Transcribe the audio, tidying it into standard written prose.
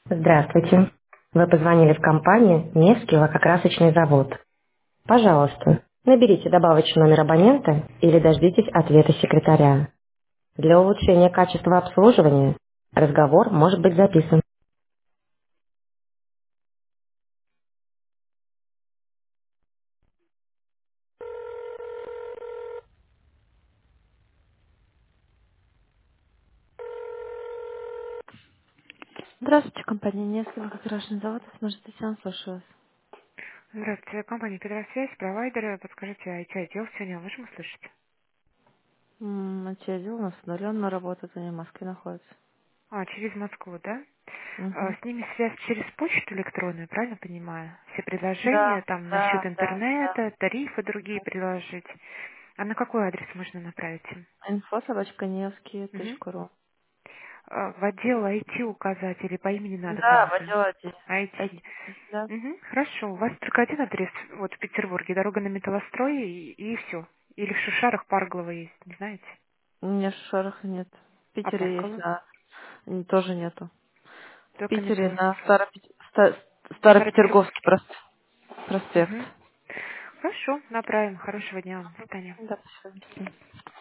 Здравствуйте. Вы позвонили в компанию «Невский лакокрасочный завод». Пожалуйста, наберите добавочный номер абонента или дождитесь ответа секретаря. Для улучшения качества обслуживания разговор может быть записан. Здравствуйте, компания «Невский лакокрасочный завод». Может, Татьяна, слушаю вас. Здравствуйте, компания «Петросвязь», провайдеры. Подскажите, IT-отдел сегодня можем услышать? Отдел у нас удаленно работает, они в Москве находятся. Через Москву, да? Мгм. С ними связь через почту электронную, правильно понимаю? Все предложения Да, там насчет да, да, да. интернета, тарифы другие предложить. А на какой адрес можно направить им? Мгм. Info@nevsky.ru. В отдел IT указать или по имени надо Да, в кому-то? отдел один. IT. Да. Мгм. Хорошо, у вас только один адрес, вот в Петербурге, дорога на Металлострой и все. Или в Шишарах Парглова есть, не знаете? У меня шорох нет. В А Питере есть, Парглова? тоже нету. В Только Питере на Металлострой. Старопетерговский Старопетерговский. проспект. Мгм. Хорошо, направим. Хорошего дня вам. До свидания. Да, все.